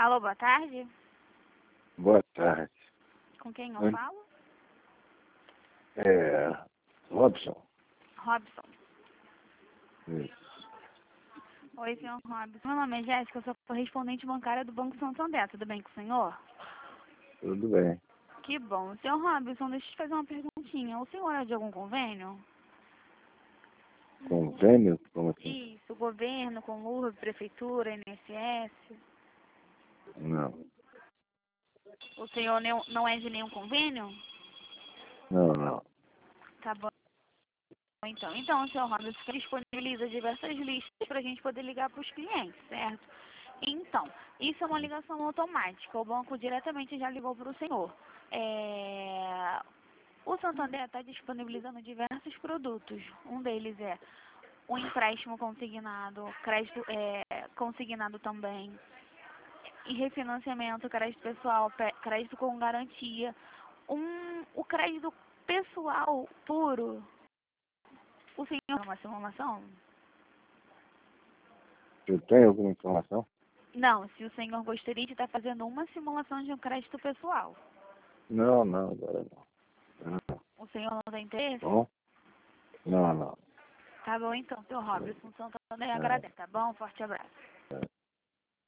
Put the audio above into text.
Alô, boa tarde. Boa tarde. Com quem eu falo? Robson. Robson. Isso. Oi, senhor Robson. Meu nome é Jéssica, eu sou correspondente bancária do Banco Santander. Tudo bem com o senhor? Tudo bem. Que bom. Senhor Robson, deixa eu te fazer uma perguntinha. O senhor é de algum convênio? Convênio? Como assim? Isso, governo, com URB, prefeitura, INSS. Não. O senhor não é de nenhum convênio? Não. Tá bom. Então, senhor Robson, você disponibiliza diversas listas para a gente poder ligar para os clientes, certo? Então, isso é uma ligação automática. O banco diretamente já ligou para o senhor. O Santander está disponibilizando diversos produtos. Um deles é o empréstimo consignado, crédito consignado também, e refinanciamento, crédito pessoal, crédito com garantia. O crédito pessoal puro. O senhor tem uma simulação? Eu tenho alguma informação? Não, se o senhor gostaria de estar fazendo uma simulação de um crédito pessoal. Não, agora não. O senhor não tem interesse? Bom? Não. Tá bom então, senhor Robson. Santander agradece, tá bom? Forte abraço.